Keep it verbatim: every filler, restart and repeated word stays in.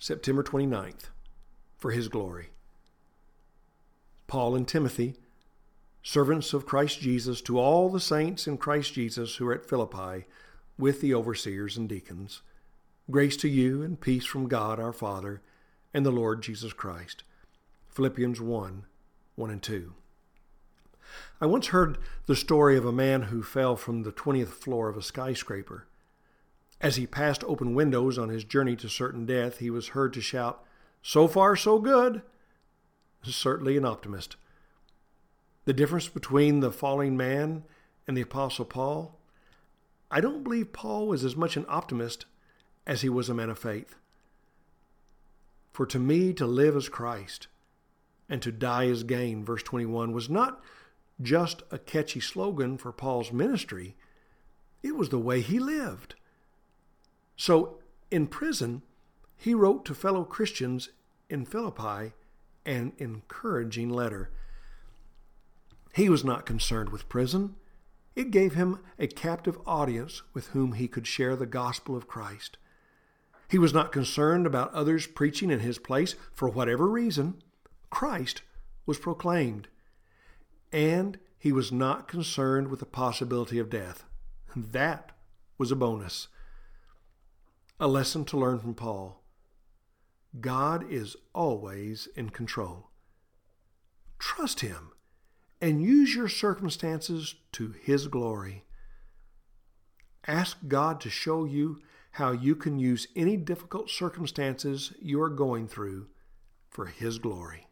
September twenty-ninth, for His glory. Paul and Timothy, servants of Christ Jesus, to all the saints in Christ Jesus who are at Philippi, with the overseers and deacons. Grace to you and peace from God our Father and the Lord Jesus Christ. Philippians one, one and two. I once heard the story of a man who fell from the twentieth floor of a skyscraper. As he passed open windows on his journey to certain death, he was heard to shout, "So far, so good." Certainly an optimist. The difference between the falling man and the Apostle Paul? I don't believe Paul was as much an optimist as he was a man of faith. For to me to live as Christ and to die as gain, verse twenty-one, was not just a catchy slogan for Paul's ministry. It was the way he lived. So in prison, he wrote to fellow Christians in Philippi an encouraging letter. He was not concerned with prison. It gave him a captive audience with whom he could share the gospel of Christ. He was not concerned about others preaching in his place. For whatever reason, Christ was proclaimed. And he was not concerned with the possibility of death. That was a bonus. A lesson to learn from Paul. God is always in control. Trust Him and use your circumstances to His glory. Ask God to show you how you can use any difficult circumstances you are going through for His glory.